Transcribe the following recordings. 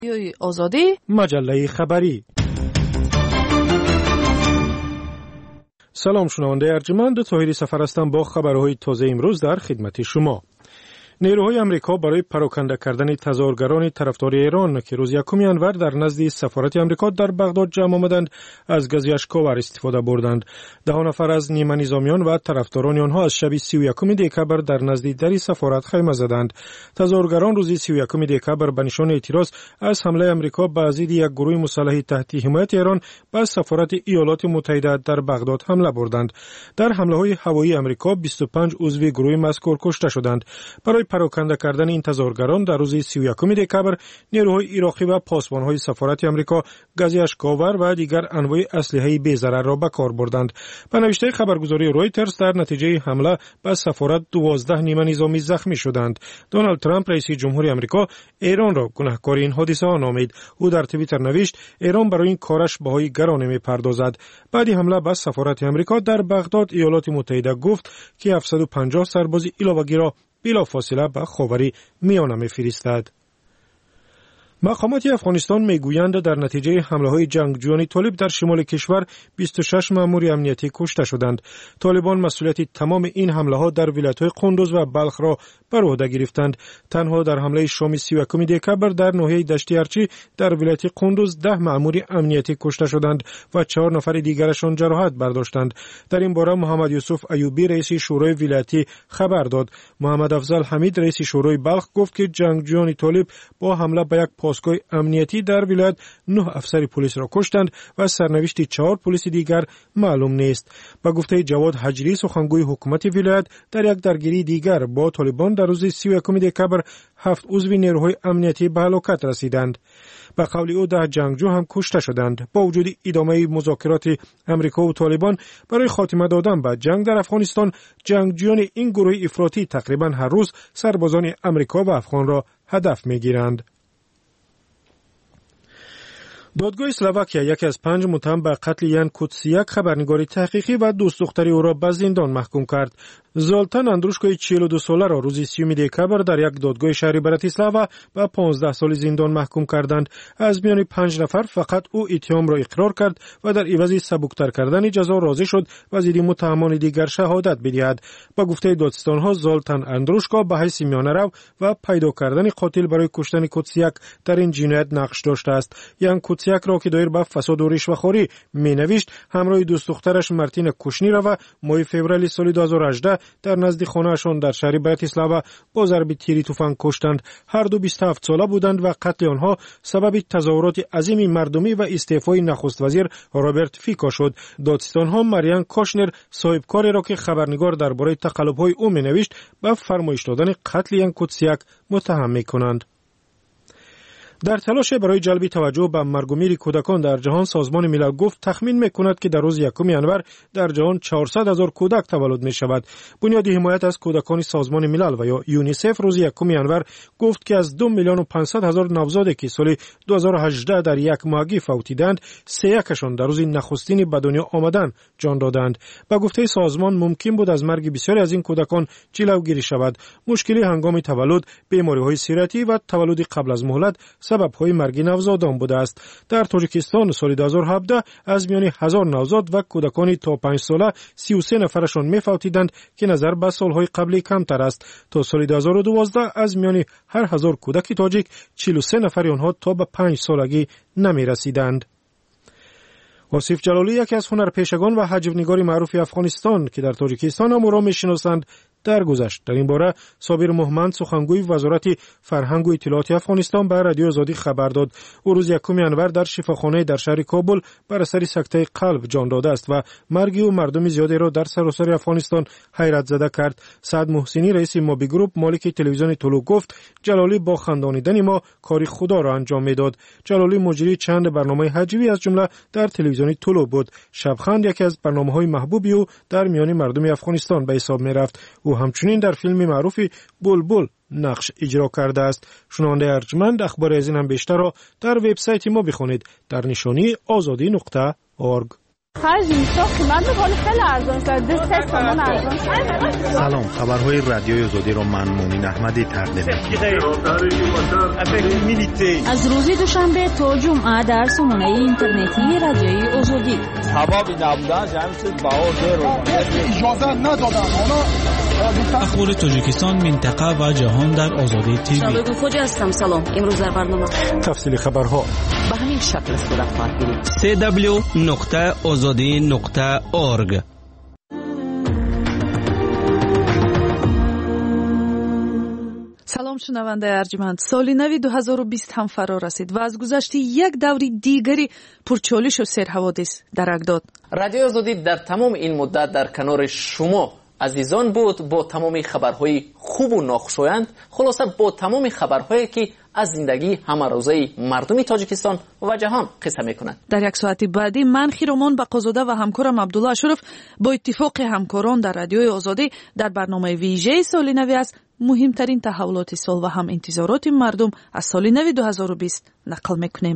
آزادی مجله خبری. سلام شنونده ارجمند، طاهری سفر هستم با خبرهای تازه امروز در خدمت شما. نیروهای آمریکا برای پراکنده کردن تظاهرگران طرفدار ایران که روز 1 ژانویه در نزد سفارت آمریکا در بغداد جمع آمدند از گاز اشک‌آور استفاده بردند. 10 نفر از نیمه نظامیان و طرفداران آنها از شب 31 دکبر در نزد در سفارت خیمه زدند. تظاهرگران روز 31 دکبر به نشان اعتراض از حمله آمریکا به ضد یک گروه مسلح تحت حمایت ایران به سفارت ایالات متحده در بغداد حمله بردند. در حمله‌های هوایی آمریکا 25 عضو گروه مذکور کشته شدند. برای پراکنده کردن این تظاهرگران در روز 31 دکبر نیروهای عراقی و پاسبان‌های سفارت آمریکا گاز اشک‌آور و دیگر انواع اسلحه بی‌ضرر را به کار بردند. به نوشته خبرگزاری رویترز در نتیجه حمله به سفارت 12 نیمه نظامی زخمی شدند. دونالد ترامپ رئیس جمهوری آمریکا ایران را گناهکار این حادثه نامید. او در توییتر نوشت ایران برای این کارش بهای گرانی می‌پردازد. بعد حمله به سفارت آمریکا در بغداد ایالات متحده گفت که 750 سرباز علاوه‌ای را بلا فاصله به خاور میانه می‌فرستد. مقامات افغانستان میگویند در نتیجه حمله‌های جنگجویان طالب در شمال کشور 26 مأمور امنیتی کشته شدند. طالبان مسئولیت تمام این حمله‌ها در ولایت‌های قندوز و بلخ را بر عهده گرفتند. تنها در حمله شام 31 دکبر در ناحیه دشت ارچی در ولایت قندوز 10 مأمور امنیتی کشته شدند و 4 نفر دیگرشان جراحت برداشتند. در این باره محمد یوسف ایوبی رئیس شورای ولایتی خبر داد. محمد افضل حمید رئیس شورای بلخ گفت که جنگجویان طالب با حمله به یک پاسگاه امنیتی در ولایت 9 افسر پلیس را کشتند و سرنوشت 4 پلیس دیگر معلوم نیست. با گفته جواد حجری سخنگوی حکومت ولایت در یک درگیری دیگر با طالبان در روز 31 دکبر 7 عضو نیروهای امنیتی به هلاکت رسیدند. به قول او 10 جنگجو هم کشته شدند. با وجود ادامه مذاکرات امریکا و طالبان برای خاتمه دادن به جنگ در افغانستان، جنگجویان این گروه افراطی تقریبا هر روز سربازان امریکا و افغان را هدف می‌گیرند. دادگاه اسلواکیا یکی از 5 متهم به قتل یان کوتسیاک خبرنگار تحقیقی و دوست دختری او را به زندان محکوم کرد. زولتان اندروشکوی 42 ساله را روز 30 دکبر در یک دادگاه شهری براتیسلاوا به 15 سال زندان محکوم کردند. از میان 5 نفر فقط او اتهام را اقرار کرد و در عوض سبکتر کردن جزا راضی شد و ضد متهمان دیگر شهادت بدهد. با گفته دادستان‌ها زولتان اندروشکا به حیث میانه‌رو و پیدا کردن قاتل برای کشتن کوتسیاک در این جنایت نقش داشته است. یان کوتسیاک را که دایر به فساد و رشوه‌خوری می‌نوشت همراه دوست دخترش مارتینا کوشنی را و ماه فوریه سال 2018 در نزد خانه‌شان در شهر براتیسلاوا با ضرب تیری تفنگ کشتند. هر دو 27 ساله بودند و قتل آنها سبب تظاهرات عظیم مردمی و استعفای نخست وزیر رابرت فیکو شد. دادستان‌ها مریان کوشنر صاحب کاری را که خبرنگار درباره تقلب‌های او می‌نوشت به فرمایش دادن قتل یان کوتسیاک متهم می‌کنند. در تلاش برای جلب توجه به مرگ و میر کودکان در جهان، سازمان ملل گفت تخمین می‌کند که در روز 1 ژانویه در جهان 400,000 کودک تولد می‌شود. بنیاد حمایت از کودکان سازمان ملل و یا یونیسف روز 1 ژانویه گفت که از 2,500,000 نوزادی که سال 2018 در یک ماهگی فوتیدند، 3/1 در روز نخستین به دنیا آمدن جان دادند. با گفته سازمان ممکن بود از مرگ بسیاری از این کودکان جلوگیری شود. مشکلی هنگام تولد، بیماری‌های سیرتی و تولد قبل از مهلت سبب‌های مرگ نوزادان بوده است. در تاجیکستان سال 2017 از میان 1000 نوزاد و کودکان تا 5 ساله 33 نفرشان می‌فوتیدند که نظر به سال‌های قبلی کمتر است. تا سال 2012 از میان هر 1000 کودک تاجیک 43 نفر آنها تا به 5 سالگی نمی‌رسیدند. آصف جلالی یکی از هنرپیشگان و حجب‌نگار معروف افغانستان که در تاجیکستان هم او را می‌شناسند درگذشت. در این باره صابر محمد سخنگوی وزارت فرهنگ و اطلاعات افغانستان به رادیو آزادی خبر داد. او روز 1 ژانویه در شفاخانه در شهر کابل بر اثر سکته قلب جان داده است و مرگ او مردم زیادی را در سراسر افغانستان حیرت زده کرد. سعد محسنی رئیس مابی گروپ مالک تلویزیون طلوع گفت جلالی با خندانیدن ما کاری خدا را انجام میداد. جلالی مجری چند برنامه حجوی از جمله در تلویزیون طلوع بود. شبخند یکی از برنامه‌های محبوبی او در میان مردم افغانستان به حساب می‌رفت. او همچنین در فیلم معروفی بلبل نقش اجرا کرده است. شنونده ارجمند اخبار از این هم بیشتر را در وبسایت ما بخوانید در نشانی azadi.org. سلام، خبرهای رادیوی آزادی رو من مومین احمدی تقدیم می‌کنم. از روز دوشنبه تا جمعه در سامانه اینترنتی رادیوی آزادی. اخبار تاجیکستان، منطقه و جهان در آزادی تیوی. شبکه خوج هستم. سلام. امروز در برنامه تفصیل خبرها به همین شکل صورت خواهد گرفت. www.azadi.org. سلام شنونده ارجمند. سال نو 2020 هم فرا رسید و از گذشت یک دوری دیگری پرچالش و سرحوادث درک داد. رادیو آزادی در تمام این مدت در کنار شما عزیزان بود، با تمام خبرهای خوب و ناخوشایند، خلاصه با تمام خبرهایی که از زندگی همه‌روزه مردم تاجیکستان و جهان قصه میکنند. در یک ساعت بعدی من خیرمان بقازاده و همکارم عبدالله اشرف با اتفاق همکاران در رادیوی آزادی در برنامه ویژه سال نو از مهمترین تحولات سال و هم انتظارات مردم از سال نو 2020 نقل میکنیم.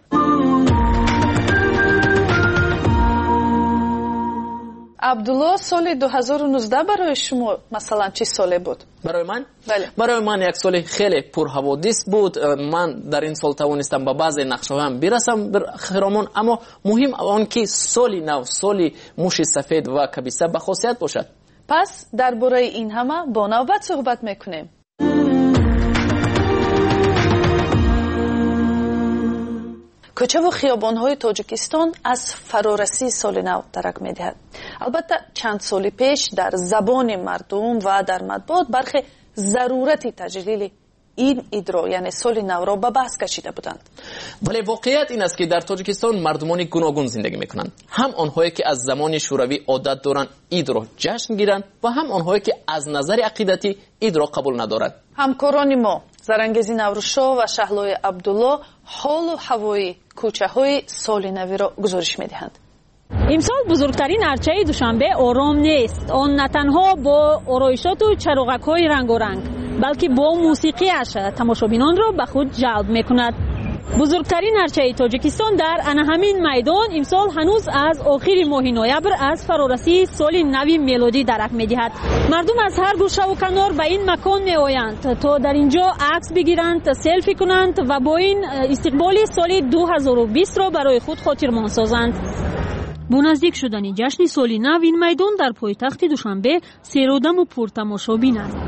عبدالله، سال 2019 برای شما مثلا چه سالی بود؟ برای من؟ بله. برای من یک سال خیلی پرحوادث بود. من در این سال توانستم با بعضی نقشه‌هام برسم خیرمان، اما مهم آن که سالی نو، سالی موش سفید و کبیسه به خاصیت باشد. پس درباره این همه با نوبت صحبت میکنیم. کوچه و خیابان‌های تاجیکستان از فرارسی سال نو درک می‌دهد. البته چند سال پیش در زبان مردم و در مطبوعات برخی ضرورت تجلیل این ادرا یعنی سال نو را به بحث کشیده بودند. ولی واقعیت این است که در تاجیکستان مردمان گوناگون زندگی میکنند. هم آنهایی که از زمان شوروی عادت دارند عید را جشن گیرند و هم آنهایی که از نظر عقیدتی عید را قبول ندارند. همکاران ما زرنگزی نوروزشاه و شهلای عبدالله حال و هوای کوچه‌های سال نو را گزارش می‌دهند. امسال بزرگترین ارچه دوشنبه آرام نیست. آن نه تنها با آرایشات و چراغک‌های رنگارنگ بلکه با موسیقیش تماشابینان را به خود جلب می‌کند. بزرگترین ارچه تاجیکستان در همین میدان امسال هنوز از آخر ماه نوامبر از فرارسی سال نو میلادی درک می‌دهد. مردم از هر گوشه و کنار به این مکان می‌آیند تا در اینجا عکس بگیرند، سلفی کنند و با این استقبال سال 2020 را برای خود خاطرمان سازند. با نزدیک شدن جشن سال نو این میدان در پایتخت دوشنبه سیرودم و پرتماشابین است.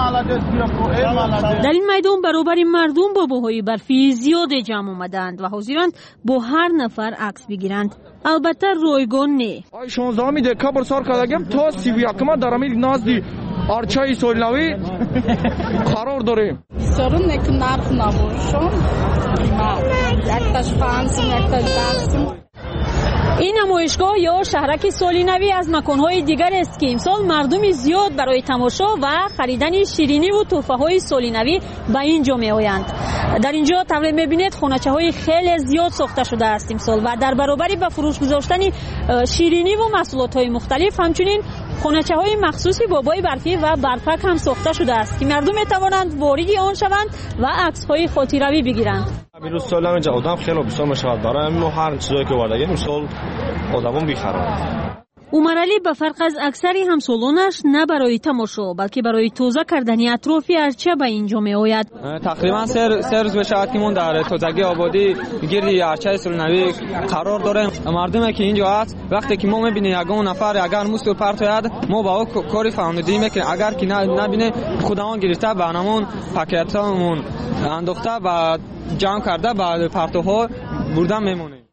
در این میدان برابر مردم باباهای برفی زیاد جمع آمدند و حاضرند با هر نفر عکس بگیرند. البته رایگان نه. 16 دکامبر سال کردیم تا 31 در همین نزدیک ارچه سال نوی قرار داریم. سرون یک نرخ نباشم. یک تاش 5 یک تاش 10. این نمایشگاه یا شهرک سال نوی از مکان‌های دیگر است که امسال مردم زیاد برای تماشا و خریدن شیرینی و تحفه‌های سال نوی به اینجا می‌آیند. در اینجا طبعا می‌بینید خانچه‌های خیلی زیاد ساخته شده است امسال و در برابر به فروش گذاشتن شیرینی و محصولات‌های مختلف همچنین خانچه‌های مخصوصی بابای برفی و برفک هم ساخته شده است که مردم می‌توانند وارد آن شوند و عکس‌های خاطره‌ای بگیرند. این روز سال اینجا آدم خیلی بسیار میشود برای همین هر چیزی که وارد این سال آدمون بیخرند. عمر علی به فرق از اکثری همسالانش نه برای تماشا بلکه برای تازه کردن اطراف ارچه به اینجا می آید. تقریبا 3 روز بشود که من در تازگی آبادی گردی ارچه سال نوی قرار داریم. مردمی که اینجا هست وقتی که ما میبینیم یگان نفر اگر موسو پرتوید ما با او کاری فهمیدیم میکنیم، اگر که نبینه خودمون گرفته برنامون پاکتامون انداخته و جمع کرده بعد پرتوها بردن میمونیم.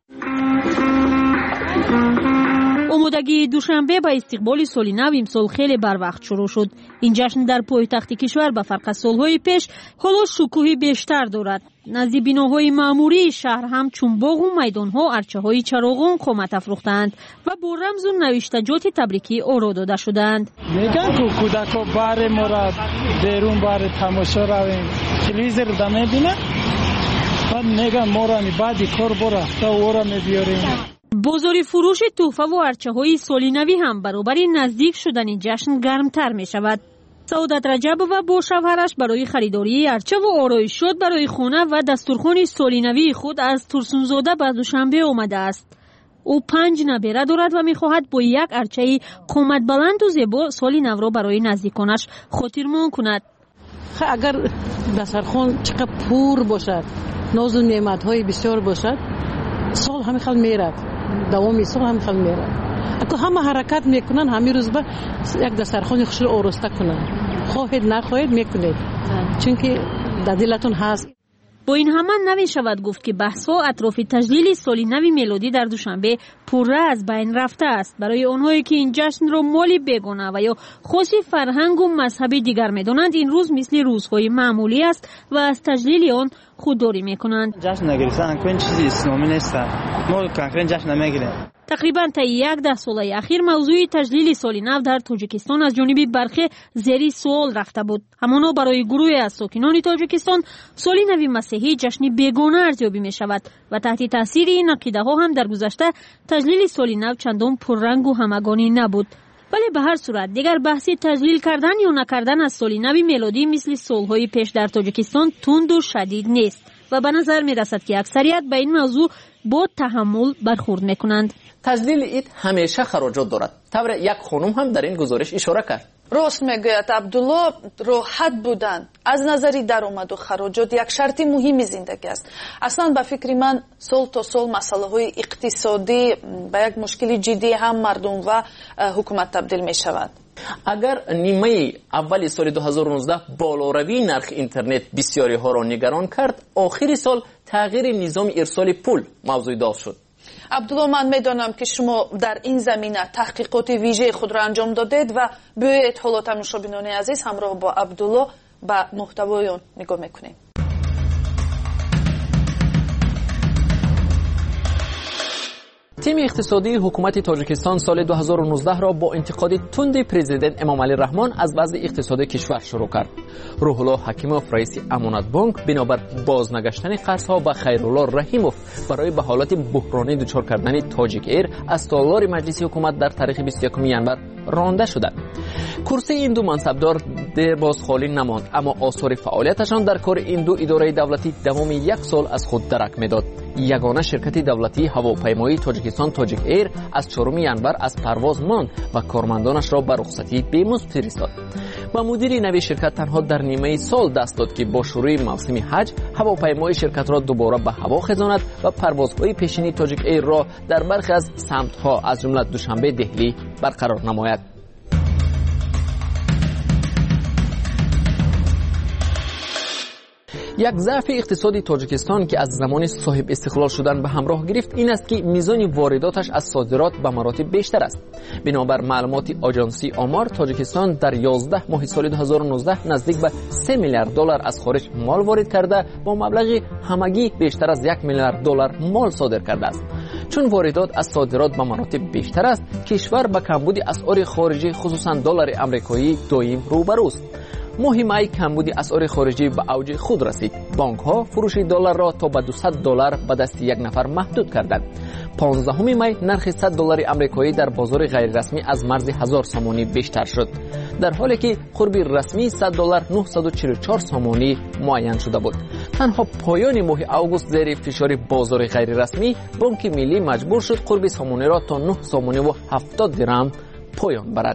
آمادگی دوشنبه با استقبال سال نو امسال خیلی بر وقت شروع شد. این جشن در پایتخت کشور به فرق از سالهای پیش حالا شکوهی بیشتر دارد. نزد بناهای معموری شهر هم چون باغ و میدانها ارچه‌های چراغان قامت افروختند و با رمز و نوشتجات تبریکی آرا داده شدند. میگن که کودکا بار ما را بیرون بار تماشا رویم تلویزیون رو میبینن بعد میگن ما را بعدی کار برا تا او را میبیاریم. بازار فروش تحفه و ارچه‌های سال نوی هم برابر نزدیک شدن جشن گرمتر می شود. سعادت رجب و با شوهرش برای خریداری ارچه و آرایشات برای خانه و دسترخوان سال نوی خود از ترسونزاده به دوشنبه آمده است. او 5 نبره دارد و میخواهد با یک ارچه قامت بلند و زیبا سال نو را برای نزدیکانش خاطرمان کند. اگر دسترخوان چقدر پر باشد، ناز و نعمت‌های بسیار باشد، سال همین خیلی میرد، دوام سال همین خیلی میرد. اگه همه حرکت میکنن همین روز با یک دسترخوان خوشی آراسته کنن، خواهید نخواهید میکنید، چون که در دلتون هست. با این همان نمی شود گفت که بحث‌ها اطراف تجلیل سال نو میلادی در دوشنبه پوره از بین رفته است. برای آنهایی که این جشن را مالی بیگانه و یا خاصی فرهنگ و مذهبی دیگر می‌دانند، این روز مثل روزهای معمولی است و از تجلیل آن خودداری می‌کنند. جشن نگرفتن این چیزی اسلامی نیست. ما کانکرن جشن نمیگیریم. تقریبا تا 10 سال اخیر موضوع تجلیل سال نو در تاجیکستان از جانب برخی زیر سوال رفته بود. همانا برای گروهی از ساکنان تاجیکستان سال نو مسیحی جشن بیگانه ارزیابی می شود و تحت تاثیر این عقیده ها هم در گذشته تجلیل سال نو چندان پررنگ و همگانی نبود. ولی به هر صورت دیگر بحثی تجلیل کردن یا نکردن از سال نو میلادی مثل سالهای پیش در تاجیکستان تند و شدید نیست و به نظر می رسد که اکثریت به این موضوع با تحمل برخورد می کنند. تجلیل عید همیشه خراجات دارد. طبعا یک خانم هم در این گزارش اشاره کرد. راست میگوید عبدالله، راحت بودن از نظری درآمد و خراجات یک شرط مهمی زندگی است. اصلا به فکر من سال تا سال مسئله های اقتصادی به یک مشکل جدی هم مردم و حکومت تبدیل می شود. اگر نیمه اولی سال 2019 بالاروی نرخ اینترنت بسیاری ها را نگران کرد، آخر سال تغییر نظام ارسال پول موضوع داشت شد. عبدالله، من میدانم که شما در این زمینه تحقیقات ویژه خود را انجام دادید و بیایید حالا تماشابینان عزیز همراه با عبدالله به محتوای آن نگاه میکنیم. تیم اقتصادی حکومت تاجیکستان سال 2019 را با انتقاد تند پرزیدنت امامعلی رحمان از وضع اقتصادی کشور شروع کرد. روح الله حکیموف رئیس امانت بانک بنابر بازنگشتن قرضها و خیرالله رحیموف برای به حالت بحرانی دچار کردن تاجیک ایر از تالار مجلس حکومت در تاریخ 21 ینور رانده شدند. کرسی این دو منصبدار دیر باز خالی نماند، اما آثار فعالیتشان در کار این دو اداره دولتی دوام 1 سال از خود درک میداد. یگانه شرکت دولتی هواپیمایی تاجیکستان تاجیک ایر از 4 ینور از پرواز ماند و کارمندانش را به رخصتی بی‌مزد فرستاد. و مدیر نوی شرکت تنها در نیمه سال دست داد که با شروع موسم حج هواپیمای شرکت را دوباره به هوا خزاند و پروازهای پیشینی تاجیک ایر را در برخی از سمت‌ها از جمله دوشنبه دهلی برقرار نماید. یک ضعف اقتصادی تاجیکستان که از زمان صاحب استقلال شدن به همراه گرفت این است که میزان وارداتش از صادرات به مراتب بیشتر است. بنابر معلومات آژانسی آمار، تاجیکستان در 11 ماه سال 2019 نزدیک به 3 میلیارد دلار از خارج مال وارد کرده با مبلغ همگی بیشتر از 1 میلیارد دلار مال صادر کرده است. چون واردات از صادرات به مراتب بیشتر است، کشور به کمبود اسعار خارجی خصوصا دلار آمریکایی دائم روبروست. ماه می کمبود اسعار خارجی به اوج خود رسید. بانک ها فروش دلار را تا به 200 دلار به دست یک نفر محدود کردند. 15 می نرخ 100 دلار آمریکایی در بازار غیر رسمی از مرز 1000 سامانی بیشتر شد، در حالی که قرب رسمی 100 دلار 944 سامانی معین شده بود. تنها پایان ماه آگوست زیر فشار بازار غیر رسمی بانک ملی مجبور شد قرب سامانی را تا 9 سامانی و 70 درهم پایان برد.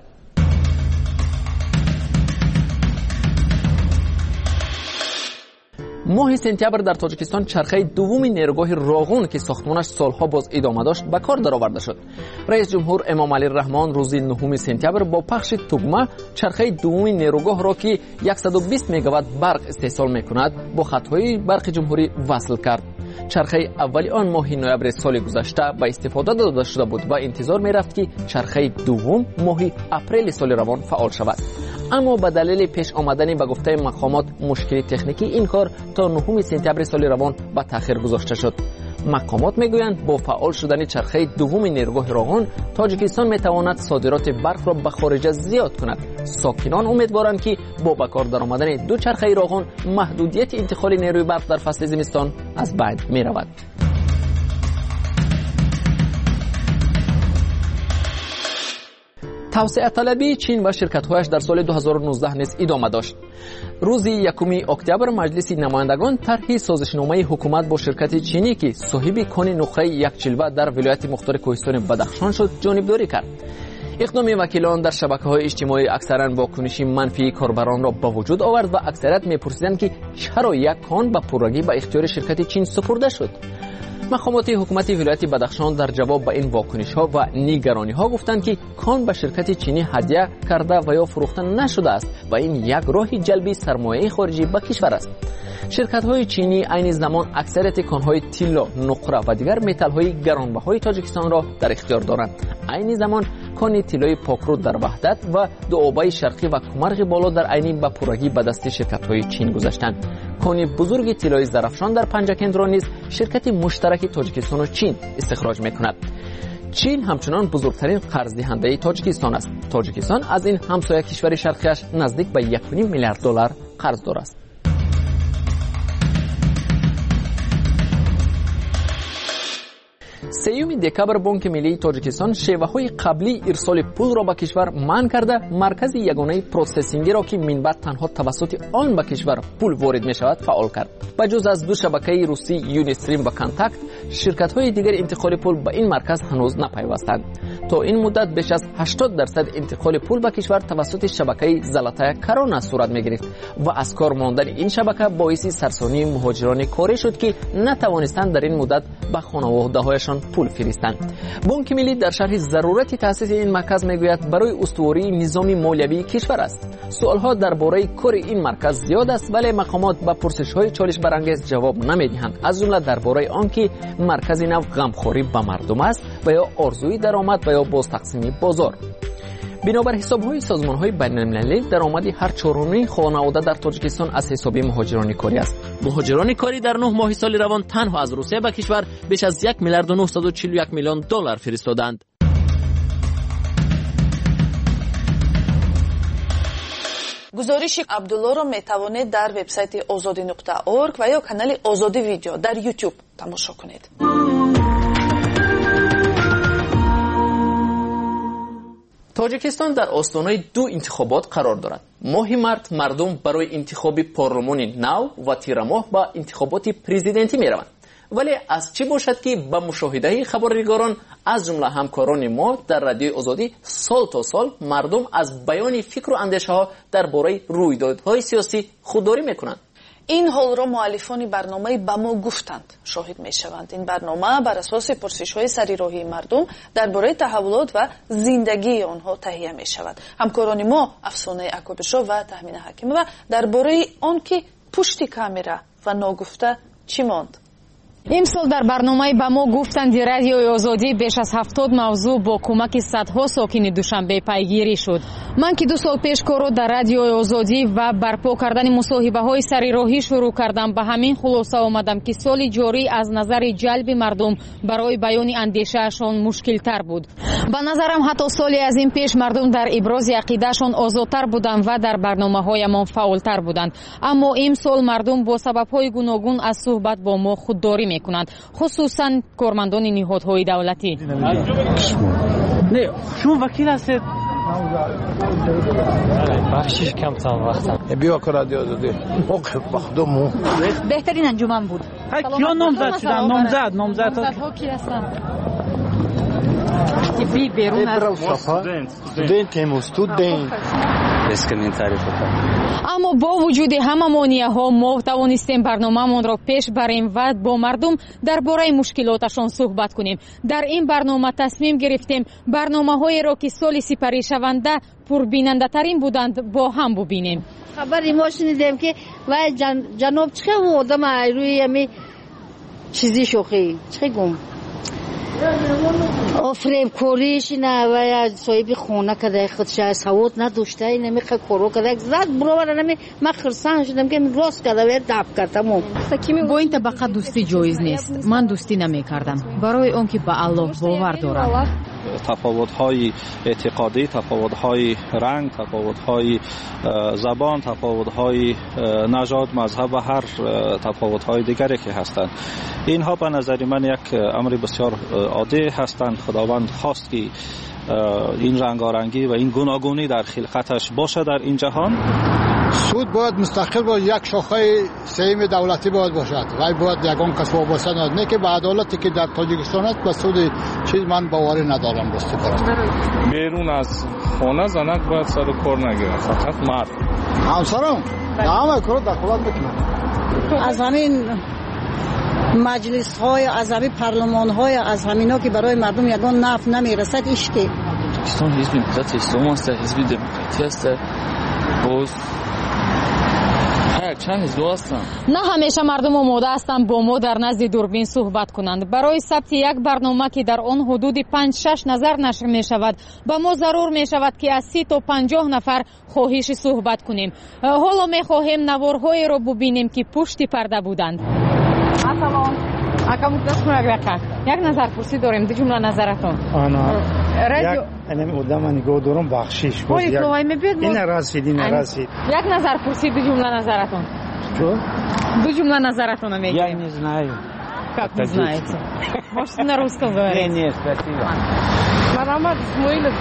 ماه سپتامبر در تاجیکستان چرخه دوم نیروگاه راغون که ساختمانش سالها باز ادامه داشت به کار درآورده شد. رئیس جمهور امامعلی رحمان روز 9 سپتامبر با پخش توگمه چرخه دوم نیروگاه را که 120 مگاوات برق استحصال میکند با خطهای برق جمهوری وصل کرد. چرخه اولی آن ماه نوامبر سال گذشته به استفاده داده شده بود و انتظار می رفت که چرخه دوم ماه اپریل سال روان فعال شود. اما به دلیل پیش آمدن به گفته مقامات مشکل تکنیکی این کار تا 9 سپتامبر سال روان به تأخیر گذاشته شد. مقامات میگویند با فعال شدن چرخه دوم نیروگاه راغون تاجیکستان میتواند صادرات برق را به خارج زیاد کند. ساکنان امیدوارند که با به کار درآمدن دو چرخه راغون محدودیت انتقال نیروی برق در فصل زمستان از بین میرود. توسعه طلبی چین و شرکت‌هایش در سال 2019 نیز ادامه داشت. روز 1 اکتبر مجلس نمایندگان طرح سازشنامه حکومت با شرکت چینی که صاحب کان نقره یک جلوه در ولایت مختار کوهستان بدخشان شد جانبداری کرد. اقدام وکیلان در شبکه‌های اجتماعی اکثرا واکنش منفی کاربران را به وجود آورد و اکثریت می‌پرسیدند که چرا یک کان به پررگی به اختیار شرکت چین سپرده شد. مقامات حکومت ولایت بدخشان در جواب به این واکنش‌ها و نگرانی‌ها گفتند که کان به شرکت چینی هدیه کرده و یا فروخته نشده است و این یک راه جلب سرمایه خارجی به کشور است. شرکت‌های چینی عین زمان اکثریت کان‌های طلا، نقره و دیگر متال‌های گرانبهای تاجیکستان را در اختیار دارند. عین زمان کان طلای پاکرود در وحدت و دوآبای شرقی و کمرغ بالا در عین به پررگی به دست شرکت‌های چین گذاشتند. کان بزرگ طلای زرافشان در پنجکند را نیز شرکت مشترک تاجیکستان و چین استخراج می‌کند. چین همچنان بزرگترین قرض دهنده تاجیکستان است. تاجیکستان از این همسایه کشور شرقیش نزدیک به 1.5 میلیارد دلار قرض دارد است. 3 دکبر بانک ملی تاجیکستان شیوه‌های قبلی ارسال پول را به کشور منع کرده مرکز یگانه پروسسینگی را که منبع تنها توسط آن به کشور پول وارد می‌شود فعال کرد. بجز از دو شبکه روسی یونیستریم و کانتاکت، شرکت‌های دیگر انتقال پول به این مرکز هنوز نپیوستند. تا این مدت بیش از 80% انتقال پول به کشور توسط شبکه زلاتای کرونا صورت می‌گرفت و از کار ماندن این شبکه باعث سرسانی مهاجران کاری شد که نتوانستند در این مدت به خانواده‌هایشان پول فرستند. بانک ملی در شرح ضرورت تأسیس این مرکز میگوید برای استواری نظام مالیوی کشور است. سوالها درباره کار این مرکز زیاد است ولی مقامات به پرسش‌های چالش برانگیز جواب نمیدهند. از جمله درباره آنکه مرکز نو غمخواری به مردم است و یا آرزوی درآمد و یا باز تقسیم بازار. بنابر حساب‌های سازمان‌های بین‌المللی درآمد هر چهارمی خانواده در تاجیکستان از حساب مهاجران کاری است. مهاجران کاری در 9 ماه سال روان تنها از روسیه به کشور بیش از 1 میلیارد و 941 میلیون دلار فرستادند. گزارش عبدالله را میتوانید در وبسایت azadi.org و یا کانال آزادی ویدیو در یوتیوب تماشا کنید. تاجیکستان در آستانه 2 انتخابات قرار دارد. ماه مارس مردم برای انتخاب پارلمان نو و تیر ماه با انتخابات پرزیدنتی می روند. ولی از چی باشد که به مشاهده خبرنگاران از جمله همکاران ما در رادیوی آزادی سال تا سال مردم از بیان فکر و اندیشه ها درباره رویدادهای سیاسی خودداری میکنند. این حال را مؤلفان برنامه به ما گفتند شاهد می شوند. این برنامه بر اساس پرسش های سریراهی مردم درباره تحولات و زندگی آنها تهیه می شود. همکاران ما افسانه اکوبشا و تهمین حکیمه و درباره آن که پشت کامرا و ناگفته چی ماند. امسال در برنامه به ما گفتند رادیوی آزادی بیش از 70 موضوع با کمک صدها ساکن دوشنبه پیگیری شد. من که 2 سال پیش کار در رادیوی آزادی و برپا کردن مصاحبه های سریراهی شروع کردم، به همین خلاصه آمدم که سال جاری از نظر جلب مردم برای بیان اندیشه‌شان مشکل تر بود. به نظرم حتی سالی از این پیش مردم در ابراز عقیده‌شان آزادتر بودند و در برنامه‌هایمان فعالتر بودند. اما امسال مردم با سبب‌های گوناگون از صحبت با ما خودداری میکنند، خصوصا کارمندان نهادهای دولتی. نه شما وکیل هستید؟ بخشش کم تام وقتم بیا که رادیو آزادی موقع بخدمو بهترین انجمن بود. کیا نامزد شدن؟ نامزد ها کی هستن؟ بی بیرون از استودنت اسکرین تعریف کنم. اما با وجود همه مانع‌ها ما توانستیم برنامه‌مان را پیش بریم و با مردم درباره مشکلاتشان صحبت کنیم. در این برنامه تصمیم گرفتیم برنامه‌هایی را که سال سپری شونده پربیننده ترین بودند با هم ببینیم. خبری ما شنیدیم که و جناب چه آدم روی همی چیزی شوخی چه گم آفریب کوریش نه و یا صاحب خونه کده خودش سواد نداشته نمیخواد کارو کده زد برابر نمی من خرسان شدم که راست کده و داب کردم. با این طبقه دوستی جایز نیست. من دوستی نمیکردم برای اون که به الله باور دارم. تفاوت‌های اعتقادی، تفاوت‌های رنگ، تفاوت‌های زبان، تفاوت‌های نژاد، مذهب و هر تفاوت‌های دیگری که هستند. اینها به نظر من یک امر بسیار عادی هستند. خداوند خواست که این رنگارنگی و این گوناگونی در خلقتش باشه در این جهان. سود باید مستقل با یک شاخه سهم دولتی باید باشد. ولی باید یگان کس وابسته نباشد. نه که به عدالتی که در تاجیکستان است به سود چیز من باوری ندارم راستی برام. بیرون از خانه زنک باید سر کار نگیرن، فقط مرد. همسرم همه کارو دخالت میکنن. از همین مجلس های، از همین پارلمان های، از همینا که برای مردم یگان نفع نمیرسد ایش که تاجیکستان حزب ملت اسلام است، حزب دموکراسی است. باز چند حزب هستند. نه همیشه مردم آماده هستند با ما در نزد دوربین صحبت کنند. برای ثبت یک برنامه که در آن حدود 5-6 نظر نشر می شود با ما ضرور می شود که از 30 تا 50 نفر خواهش صحبت کنیم. حالا می خواهیم نوارهایی را ببینیم که پشت پرده بودند. سلام. یک نظر پرسی داریم. دو جمله نظرتون. رادیو اینم ادامه نگاه دارم بخشش. این رسید. یک نظر پرسی دو جمله نظرتون. چه؟ دو جمله نظرتون میگم. Я не знаю. Как не знаете? Можете на русском говорить? Нет, спасибо. Марамад Исмоилов.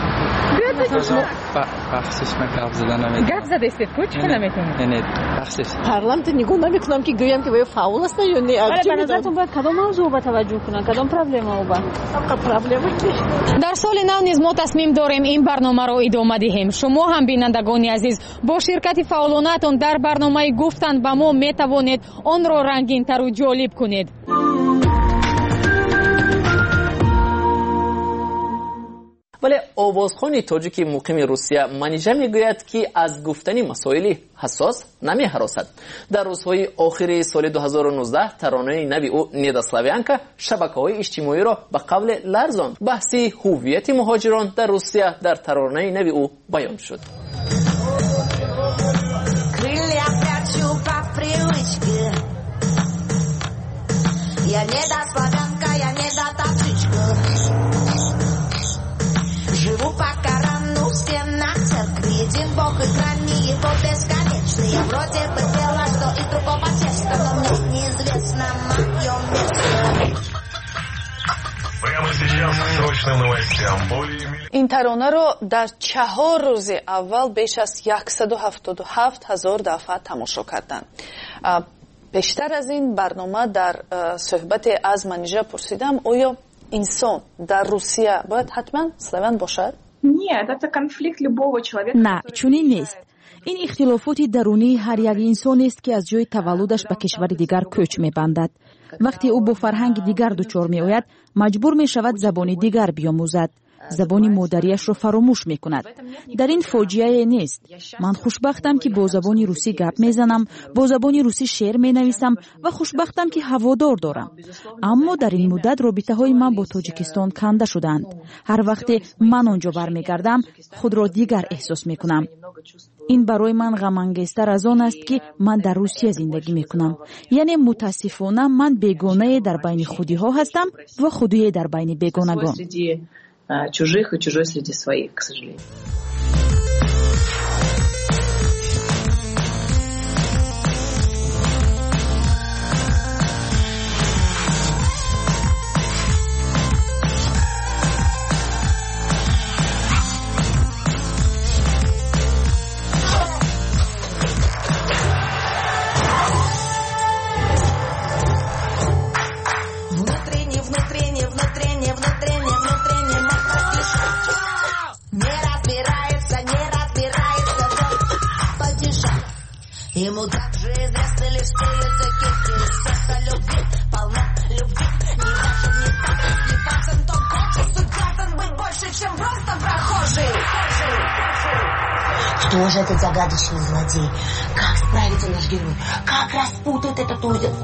بخشش من گپ زدن نمیدونم. گپ زده استید کو چیکار میکنید؟ نه بخشش. پارلمانت نگاه نمیکنم که گویم که باید فعال است یا نه. ولی به نظرتون باید کدام موضوع به توجه کنن؟ کدام پرابلم او با؟ در سال نو نیز ما تصمیم داریم این برنامه را ادامه دهیم. شما هم بینندگان عزیز با شرکت فعالانتون در برنامه گفتن به ما میتوانید آن را رنگین تر و جالب کنید. ولی آوازخوان تاجیک مقیم روسیه منیژه میگوید که از گفتن مسائل حساس نمی هراسد. در روزهای آخر سال 2019 ترانه نوی او نیدا سلاویانکا شبکه‌های اجتماعی را به قول لرزاند. بحث هویت مهاجران در روسیه در ترانه نوی او بیان شد. Живу пока рану в стенах церкви. Един Бог и грани его бесконечны. Я вроде бы пела, что и другого текста, но мне неизвестно мое место. Прямо сейчас к срочным новостям. این ترانه را در 4 روز اول بیش از 177,000 دفعه تماشا کردند. بیشتر از این برنامه در صحبت از منیژه پرسیدم آیا انسان در روسیه باید حتما سلاویان باشد؟ نه، چنین نیست. این اختلافات درونی هر یک انسان است که از جای تولدش به کشور دیگر کوچ می‌بندد. وقتی او با فرهنگ دیگر دچار می‌آید، مجبور می‌شود زبان دیگر بیاموزد. زبان مادریش را فراموش می‌کند. در این فاجعه نیست. من خوشبختم که با زبان روسی گپ می‌زنم، با زبان روسی شعر می‌نویسم و خوشبختم که هوادار دارم. اما در این مدت رابطه‌های من با تاجیکستان کنده شدند. هر وقت من آنجا برمیگردم، خود را دیگر احساس می‌کنم. این برای من غم‌انگیزتر از آن است که من در روسیه زندگی می‌کنم. یعنی متاسفانه من بیگانه در بین خودی‌ها هستم و خودی در بین بیگانگان. чужих и чужой среди своих, к сожалению. Ему также известны лишь те языки, сердце любви, полна любви. Не важен, не статус, не важен тот год, суть граждан быть больше, чем просто прохожий. Кто же этот загадочный злодей? Как справится наш герой? Как распутает этот узел?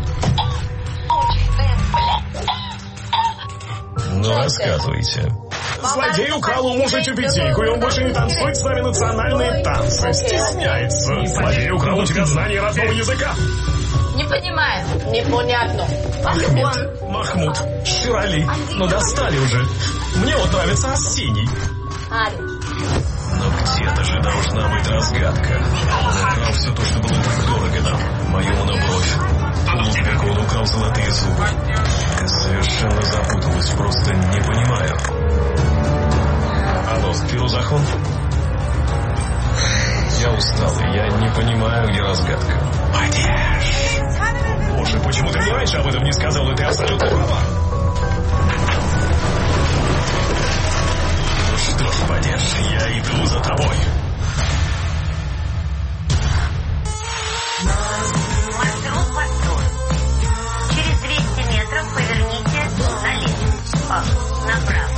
Ну, рассказывайте. Злодей украл у мужа тюбетейку, и он больше не танцует с нами национальные танцы. Стесняется. Злодей украл у тебя знание родного языка. Не понимаю. Непонятно. Махмуд, Ширали, ну достали уже. Мне вот нравится Арсений. Но где-то же должна быть разгадка. Он украл все то, что было так дорого нам. Мою монобровь. У Лудвига он украл золотые зубы. Я совершенно запуталась, просто не понимаю. Алло, Фирузахон? Я устал, я не понимаю, где разгадка. Падеж! Боже, почему ты мне раньше об этом не сказал, и ты абсолютно права. Ну что ж, Падеж, я иду за тобой. Маршрут построен. Через 200 метров поверните налево. Направо.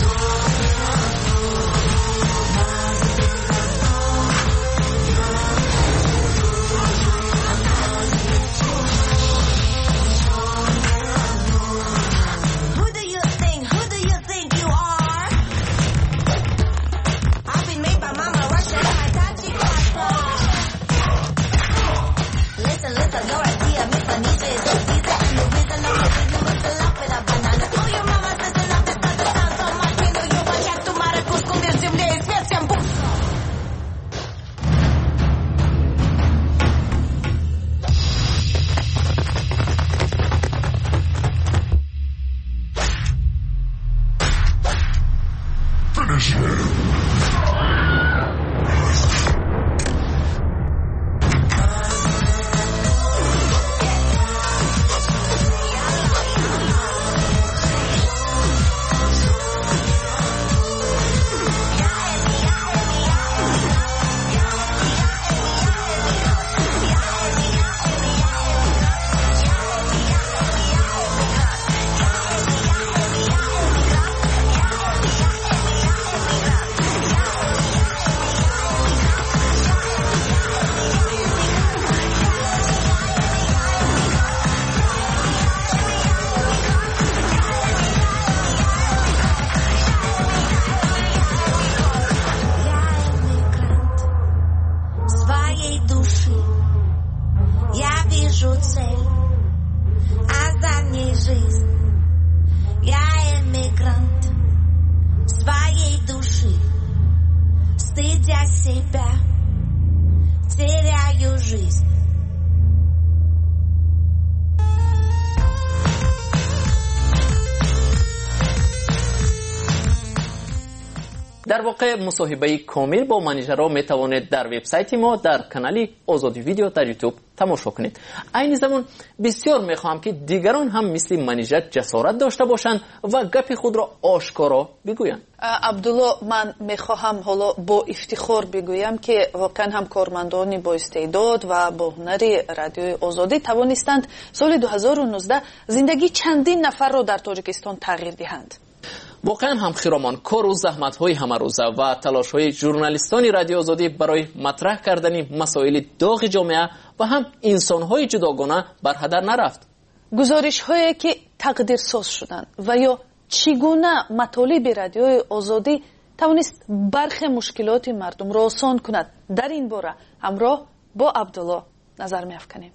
در واقع مصاحبه کامل با منیژرها میتوانید در وبسایت ما در کانال آزادی ویدیو در یوتیوب تماشا کنید. این زمان بسیار میخواهم که دیگران هم مثل منیژر جسارت داشته باشند و گپ خود را آشکارا بگویند. عبدالله، من میخواهم حالا با افتخار بگویم که واقعا هم کارمندان با استعداد و با هنر رادیوی آزادی توانستند سال 2019 زندگی چندین نفر را در تاجیکستان تغییر دهند. واقعا هم خیرامان کار و زحمت های همه روزه و تلاش های ژورنالیستان رادیو آزادی برای مطرح کردن مسائل داغ جامعه و هم انسان های جداگانه بر هدر نرفت. گزارش هایی که تقدیر ساز شدند و یا چگونه مطالب رادیوی آزادی توانست برخی مشکلات مردم را آسان کند، در این باره همراه با عبدالله نظر می افکنیم.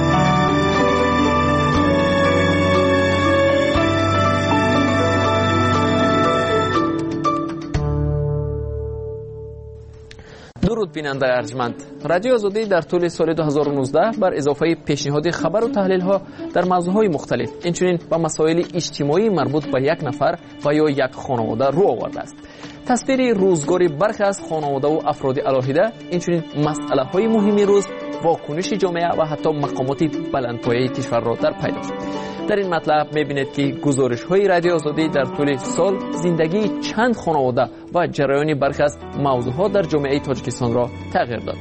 درود بیننده ارجمند. رادیو آزادی در طول سال 2019 بر اضافه پیشنهاد خبر و تحلیل ها در موضوعات مختلف اینچنین با مسائل اجتماعی مربوط به یک نفر و یا یک خانواده رو آورده است. تصویر روزگاری برخی از خانواده و افراد علاهیده اینچنین مسئله های مهمی روز، واکنش جامعه و حتی مقامات بلندپایه کشور را در پی داشت. در این مطلب می‌بینید که گزارش‌های رادیو آزادی در طول سال زندگی چند خانواده و جریان برخی از موضوعات در جامعه تاجیکستان را تغییر داد.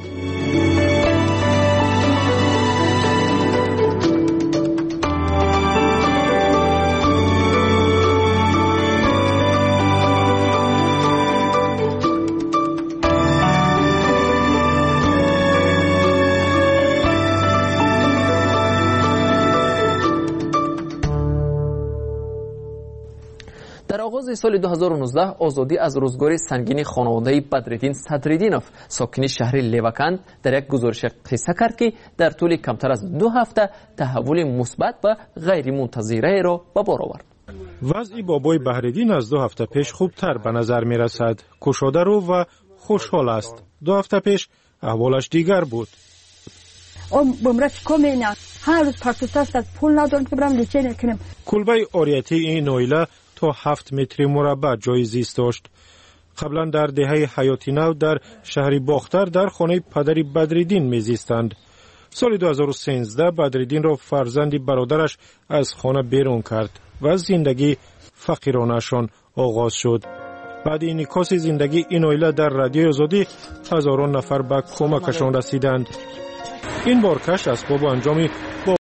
آغاز سال 2019 آزادی از روزگار سنگین خانواده بدرالدین صدرالدینوف ساکن شهر لیوکند در یک گزارش قصه کرد که در طول کمتر از 2 هفته تحول مثبت و غیر منتظره را به بار آورد. وضع بابای بهرالدین از 2 هفته پیش خوبتر به نظر می رسد. کشاده رو و خوشحال است. 2 هفته پیش احوالش دیگر بود. کلبه آریتی این نویله تا 7 متر مربع جای زیست داشت. قبلا در دهه حیاتی نو در شهر باختر در خانه پدر بدرالدین میزیستند. سال 2013 بدرالدین را فرزند برادرش از خانه بیرون کرد و زندگی فقیرانشان آغاز شد. بعد انعکاس زندگی این عائله در رادیوی آزادی هزاران نفر به کمکشان رسیدند. این بارکش اسباب انجام